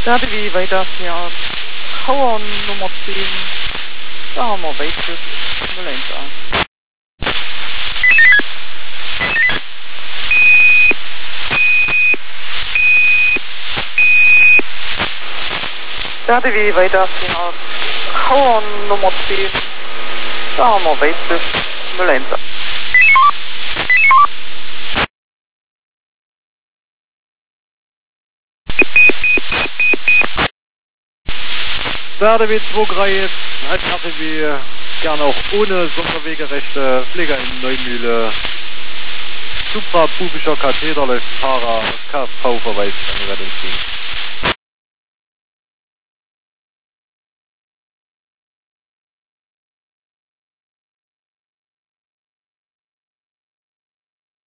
wie weiter hier Tower Nummer 10. Da haben wir Weitschiff 011. wie weiter hier Tower Nummer 10. Da haben wir Weitschiff 011. Stade 23, halt RTW gerne auch ohne Sonderwegerechte, Pfleger in Neumühle, suprapubischer Katheter läuft Fahrer, KV verweist an die Rettungsdienst.